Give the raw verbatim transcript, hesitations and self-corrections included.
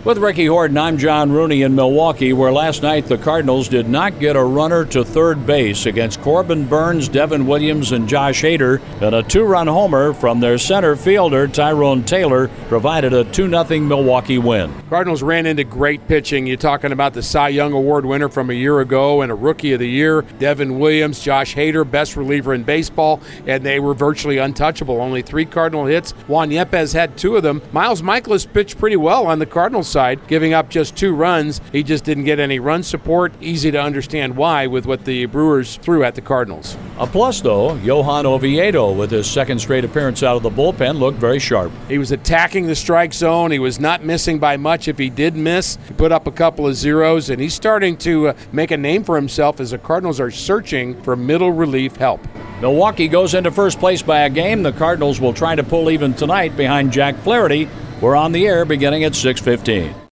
With Ricky Horton, I'm John Rooney in Milwaukee, where last night the Cardinals did not get a runner to third base against Corbin Burns, Devin Williams, and Josh Hader, and a two-run homer from their center fielder, Tyrone Taylor, provided a two nothing Milwaukee win. Cardinals ran into great pitching. You're talking about the Cy Young Award winner from a year ago and a Rookie of the Year, Devin Williams, Josh Hader, best reliever in baseball, and they were virtually untouchable. Only three Cardinal hits. Juan Yepez had two of them. Miles Michaelis pitched pretty well on the Cardinals side, giving up just two runs. He just didn't get any run support. Easy to understand why with what the Brewers threw at the Cardinals. A plus, though, Johan Oviedo, with his second straight appearance out of the bullpen, looked very sharp. He was attacking the strike zone. He was not missing by much. If he did miss, he put up a couple of zeros, and he's starting to uh, make a name for himself as the Cardinals are searching for middle relief help. Milwaukee goes into first place by a game. The Cardinals will try to pull even tonight behind Jack Flaherty. We're on the air beginning at six fifteen.